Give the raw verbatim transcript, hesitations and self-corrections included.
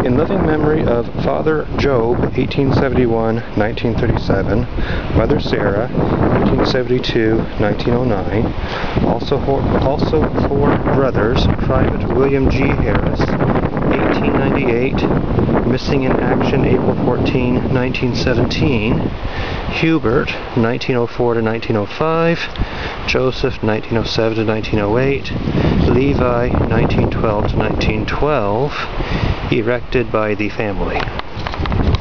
In living memory of Father Job, eighteen seventy-one to nineteen thirty-seven, Mother Sarah, eighteen seventy-two to nineteen oh nine, also for, also four brothers, Private William G. Harris, eighteen ninety-eight, missing in action April fourteenth, nineteen seventeen, Hubert, nineteen oh four to nineteen oh five, Joseph, nineteen oh seven to nineteen oh eight, Levi, nineteen twelve to nineteen twelve, erected by the family.